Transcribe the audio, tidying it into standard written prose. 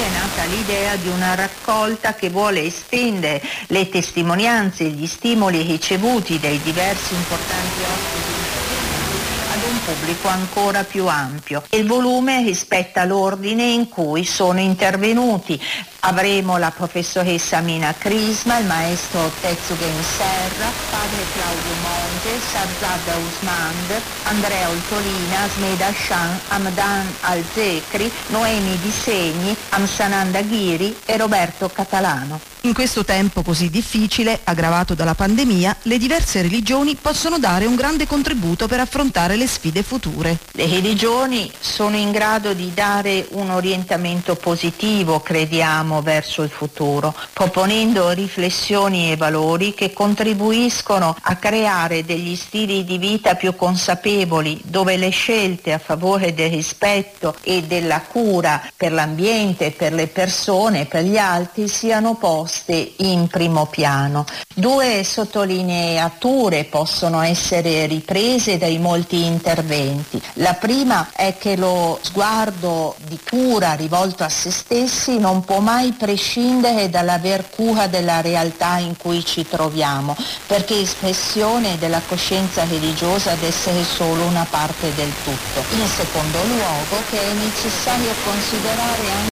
è nata l'idea di una raccolta che vuole estendere le testimonianze e gli stimoli ricevuti dai diversi importanti ospiti ad un pubblico ancora più ampio. Il volume rispetta l'ordine in cui sono intervenuti. Avremo la professoressa Mina Crisma, il maestro Tetsugen Serra, padre Claudio Monge, Sarzad Usmand, Andrea Oltolina, Smeda Shan, Hamdan Al-Zekri, Noemi Di Segni, Amsananda Ghiri e Roberto Catalano. In questo tempo così difficile, aggravato dalla pandemia, le diverse religioni possono dare un grande contributo per affrontare le sfide future. Le religioni sono in grado di dare un orientamento positivo, crediamo, verso il futuro, proponendo riflessioni e valori che contribuiscono a creare degli stili di vita più consapevoli, dove le scelte a favore del rispetto e della cura per l'ambiente, per le persone, per gli altri siano poste in primo piano. Due sottolineature possono essere riprese dai molti interventi. La prima è che lo sguardo di cura rivolto a se stessi non può mai prescindere dall'aver cura della realtà in cui ci troviamo, perché è espressione della coscienza religiosa ad essere solo una parte del tutto. In secondo luogo, che è necessario considerare anche